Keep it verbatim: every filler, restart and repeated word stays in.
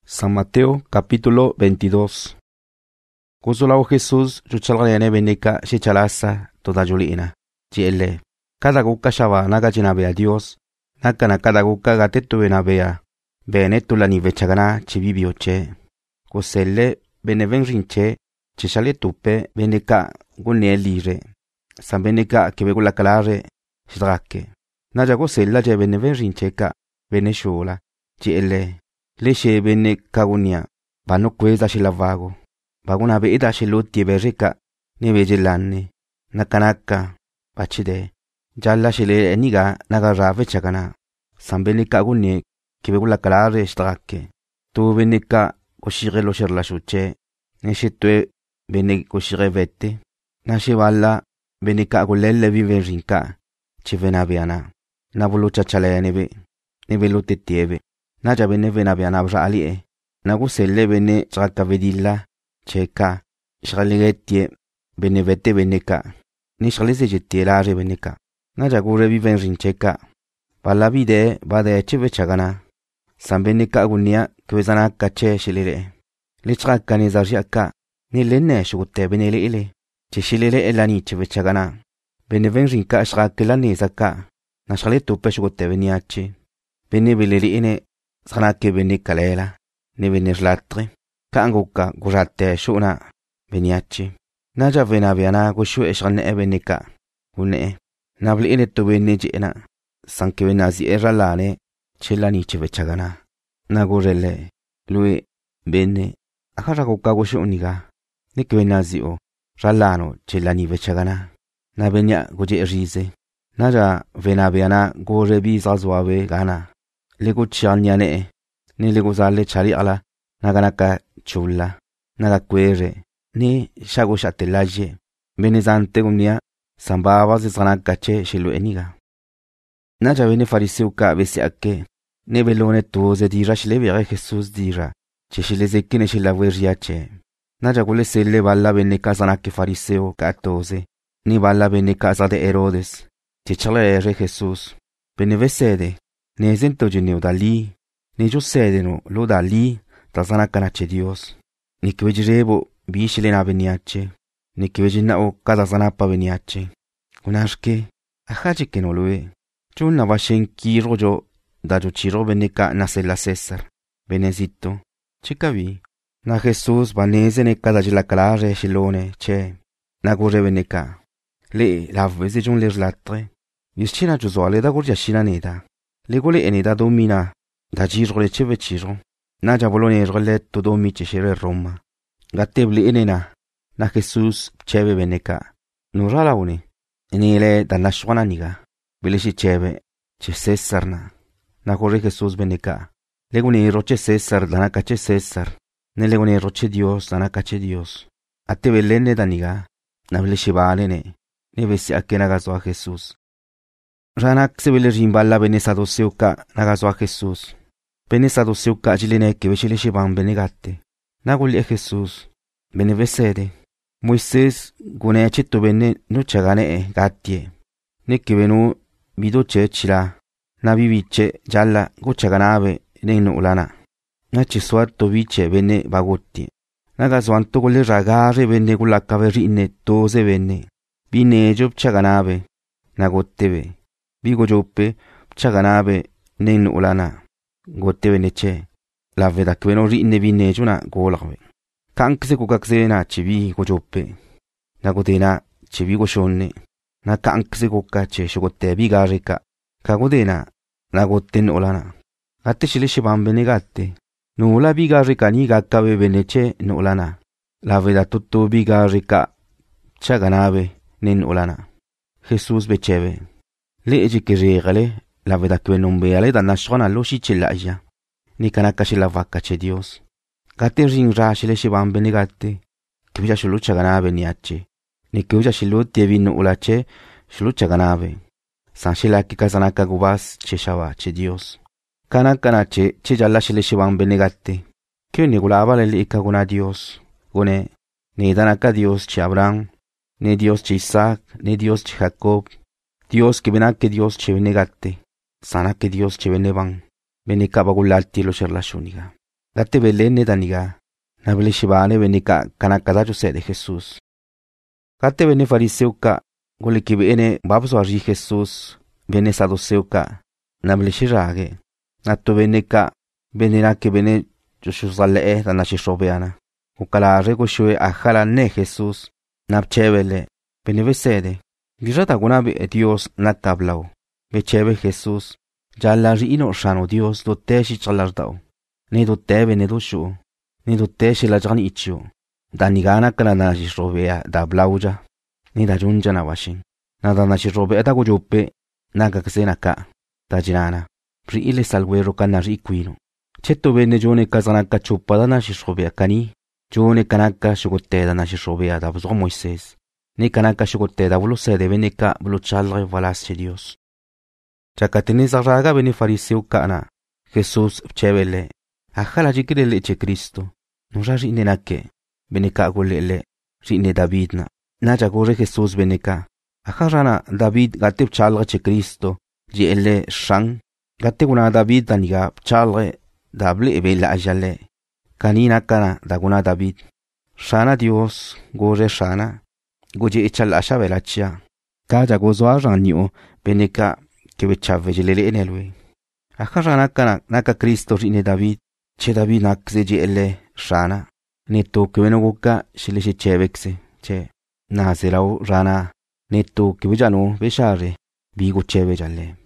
San Mateo capítulo veintidós. Kusulao Jesús chuchalgayane benika shichalasa toda julina. Jiele. Cada guka shaba naga jinabea Dios. Naka na cada guka gatetu benabea. Benetu la nivechagana chibibioche. Kuselle beneven rinche. Chishale tupe benika gune lire. San benika kebegula kalare shidrake. Naja kusella je beneven rincheka beneshula. Jiele. Leshe bene kagunia, bano kweza shilavago. Baguna be ida shiluti berika, nebe jilani, nakanaka, pachide. Jalla shile eniga nagarave chagana. Sambene kagunie, kibegula kalare strake. Tu benika koshire lo sherla shuche, neshitwe bene koshire vete. Nashivala benika agulele vive rinka, chivena biana. Nabulu chachale nebe, nebe lute tiebe. Naja bene vena biana brali e. Nagu selle bene traka vedilla, cheka, shraligetie, bene vete beneka. Ni shralize jetie lare beneka. Naja gure viven rincheka. Pala vide bade cheve chagana. Sambeneka agunia kwezana kache shilire. Le traka ni zarjaka. Ni lenne shugute bene le ile. Chishilire elani cheve chagana. Bene ven rinka shrakela ni zaka. Na shraletu peshugute beniachi. Bene beleli ine. Sanake bene kalela, ne bene slatre, kanguka gurate shuna, beniachi. Naja vena viana gushu eshrane ebenika, une, nabli ine to bene jena, sanke venazi eralane, chelani chevechagana. Nagurele, lui, bene, akaraguka gushu uniga, nike venazi o, ralano, chelani vechagana. Nabenya guje rize, naja vena viana gurebi zazuave gana. Lego chianyane, ni lego zale chari ala, naganaka chula, nagakwere, ni shago shatelaje, benezante gunia, sambaba zizanakache shilu eniga. Naja vene fariseuka besi ake, ne belone toze dira shilevere Jesus dira, cheshilezeke ne shilaveriache. Naja gule selle balla bene kazanake fariseo katoze, ni balla bene casa de Herodes, chechalere Jesus, bene vesede. Ne zento genio da lì, ne giusedeno lo da lì, da zanakanace Dios. Ne kvejrebo bishilena beniace, ne kvejina o kada zanapa beniace. Unashke, ahaje que no lo e. Chuna vashen kirojo, da jo chiro beneka nasela César. Benezito, chikavi. Na Jesús vanese ne kada jila calare shilone, che. Na gore beneka. Le lavvese jun le slatre. Vischina giusuale da gorgia shinaneda. Legole enida domina, da giro le ceve ciro, naja volone roletto domi cesere Roma. Gattebli enena, na Jesus ceve beneka, nurala une, enele da nashwana niga, bileshi ceve, ce Cesarna, na corre Jesus beneka. Legone roche Cesar da nakache Cesar, ne legone roche Dios da nakache Dios. Atte belene da niga, na bileshi valene, ne vesi akena gazo a Jesus. Ranak se vele rimballa bene sadoseuka nagazo a Jesús. Bene sadoseuka jilene que vechile shiban benegate. Naguli a Jesús. Bene vesede. Moisés gune chito bene no chagane e gatie. Ne que venu bido chechila. Na bibiche jalla gochaganave ne no ulana. Na chisuarto biche bene bagutti. Nagazo anto gole ragare bene gula caverine doze bene. Bine job chaganave. Nagotteve. Bigo joppe, chaganabe, nen ulana. Gotteve neche. La veda que no rinne vinne juna golave. Kankse kukakse na chibi go joppe. Nagodena, chibi go shonne. Na kankse kukache shogotte bigarika. Kagodena, nagotten ulana. Gatte shilishe bambene gatte. Nula bigarika ni gakkabe beneche no ulana. La veda tutto bigarika. Chaganabe, nen ulana. Jesús becheve. Le eji que regale, la veda que non beale da nashona lo shichelaja. Ni kanaka shila vaka che Dios. Gate ring ra shile shiban benegate. Que uja shulu chaganabe niache. Ni que uja shilu tievino ulache, shulu chaganabe. San shila ki kazanaka gubas che shava che Dios. Kanaka nache che jalla shile shiban benegate. Que ni gulaba le ikaguna Dios. Gune, ni danaka Dios che Abraham, ni Dios che Isaac, ni Dios che Jacob. Dios que vena que Dios che venegate, sana que Dios che veneban, venica bagulati lo ser la shuniga. Gate belene daniga, na bele shibane benika kanakada jose de Jesús. Gate bene fariseuka, gole que bene babso arri Jesús, bene sadoseuka, na bele shirage, nato beneka, benera que bene joshuzale dana shishobeana. Ukala rego shue ajala ne Jesús, napchevele, bene besede. Gijata gunabe Dios natablao, becheve Jesús, ya la rino shano Dios do te shichalardao. Ni do te bene do shu, ni do te shilajani ichu. Danigana kana na shirobea da blauja, ni da junja na washin. Nada na shirobea da gojope, naga ksena ka, da jinana. Pri ile salguero kana riquino. Cheto bene jone kazanaka chupada na shirobea kani, jone kanaka shugote da na shirobea da bzo Moisés. Ni kanaka shugote da bulo se de beneka bulo chalre valas Dios. Chakatene zaraga bene fariseu kana, Jesús chevele. Ajala jikire leche Cristo, no ya rine nake, beneka golele, rine David na, na jagore Jesús beneka. Ajarana David gate chalre che Cristo, jele shang, gate guna David daniga chalre, dable ebela ajale. Kanina kana daguna David. Shana Dios, gore shana, goje echal asha velachia. Kaja gozo aranio, beneka, que bechave jelele enelwe. Ajarana kana naka Cristo rine David. Che David nakse je ele shana, neto que veno goka shile she chevekse, che na serao rana, neto que vejano beshare, bigo cheve jalle.